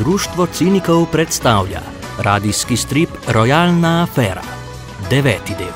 Društvo cinikov predstavlja radijski strip Rojalna afera, 9. del.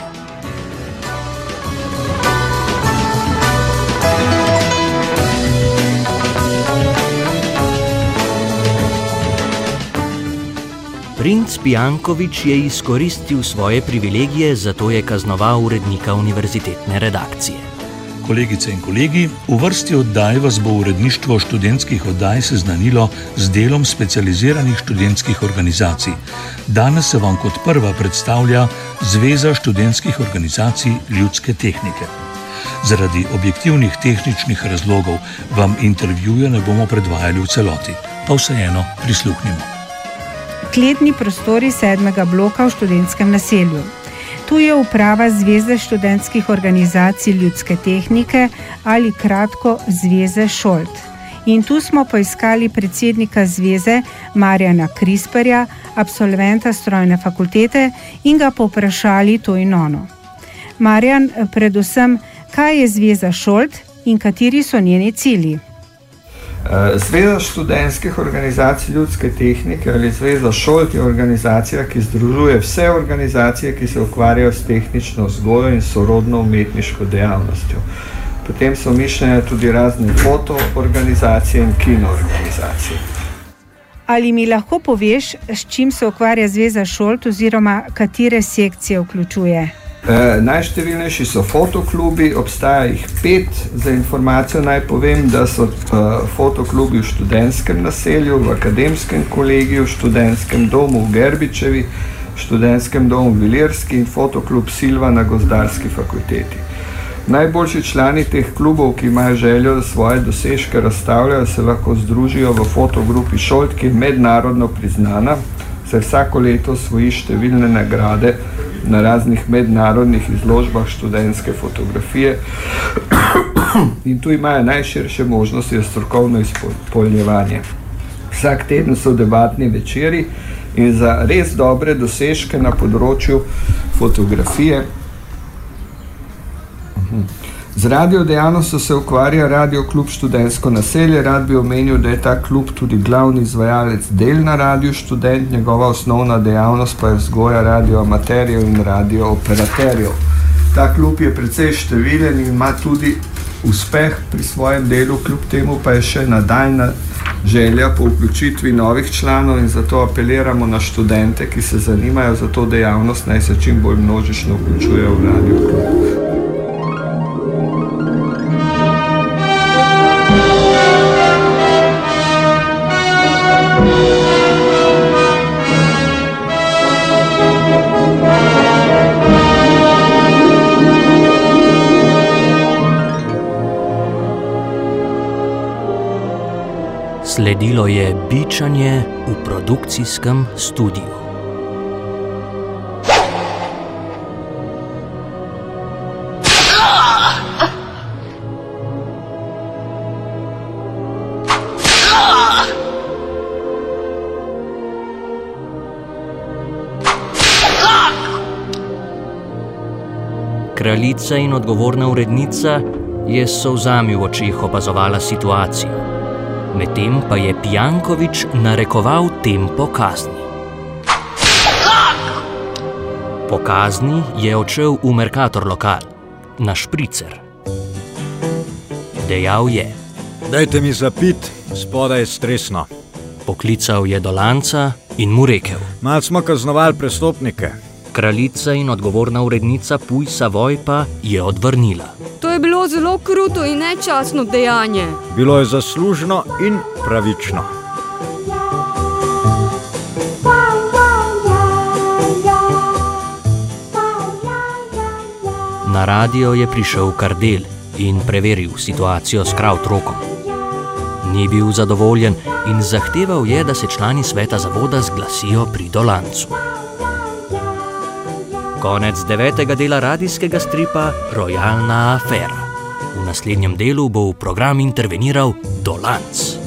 Princ Pijanković je izkoristil svoje privilegije, zato je kaznoval urednika univerzitetne redakcije. Kolegice in kolegi, v vrsti oddaj vas bo uredništvo študentskih oddaj seznanilo z delom specializiranih študentskih organizacij. Danes se vam kot prva predstavlja Zveza študentskih organizacij ljudske tehnike. Zaradi objektivnih tehničnih razlogov vam intervjuja ne bomo predvajali v celoti, pa vseeno prisluhnimo. Kletni prostori 7. bloka v študentskem naselju. Tu je uprava Zveze študentskih organizacij ljudske tehnike ali kratko Zveze Šolt. In tu smo poiskali predsednika zveze Marjana Krisperja, absolventa strojne fakultete, in ga povprašali to in ono. Marjan, predvsem, kaj je Zveza Šolt in kateri so njeni cilji? Zveza študentskih organizacij ljudske tehnike ali Zveza Šolt je organizacija, ki združuje vse organizacije, ki se ukvarjajo s tehnično vzgojo in sorodno umetniško dejavnostjo. Potem so mišljene tudi razne fotoorganizacije in kinoorganizacije. Ali mi lahko poveš, s čim se ukvarja Zveza Šolt oziroma katere sekcije vključuje? Najštevilnejši so fotoklubi, obstaja jih 5. Za informacijo naj povem, da so fotoklubi v študentskem naselju, v akademskem kolegiju, v študentskem domu v Gerbičevi, v študentskem domu v Ilirski in fotoklub Silva na Gozdarski fakulteti. Najboljši člani teh klubov, ki imajo željo, da svoje dosežke razstavljajo, se lahko združijo v fotogrupi Šolt, ki je mednarodno priznana, saj vsako leto osvoji številne nagrade na raznih mednarodnih izložbah študentske fotografije in tu imajo najširše možnosti za strokovno izpolnjevanje. Vsak teden so debatni večeri in za res dobre dosežke na področju fotografije. Z radiodejavnostjo se ukvarja Radio klub Študentsko naselje. Rad bi omenil, da je ta klub tudi glavni izvajalec del na Radiu Študent, njegova osnovna dejavnost pa je vzgoja radioamaterjev in radiooperaterjev. Ta klub je precej številen in ima tudi uspeh pri svojem delu, kljub temu pa je še nadaljna želja po vključitvi novih članov in zato apeliramo na študente, ki se zanimajo za to dejavnost, naj se čim bolj množično vključujejo v Radio klub. Sledilo je bičanje v produkcijskem studiu. Kraljica in odgovorna urednica je s solzami v očeh opazovala situacijo. Medtem pa je Pijanković narekoval tempo kazni. Po kazni je odšel v Mercator lokal, na špricer. Dejal je: Dajte mi zapit, spodaj je stresno. Poklical je Dolanca in mu rekel: Mal smo kaznovali prestopnike. Kraljica in odgovorna urednica Pujsa Vojpa je odvrnila: To je bilo zelo kruto in nečastno dejanje. Bilo je zaslužno in pravično. Na radio je prišel Kardel in preveril situacijo s Krautrokom. Ni bil zadovoljen in zahteval je, da se člani sveta zavoda zglasijo pri Dolancu. Konec 9. dela radijskega stripa Rojalna afera. V naslednjem delu bo v program interveniral Dolanc.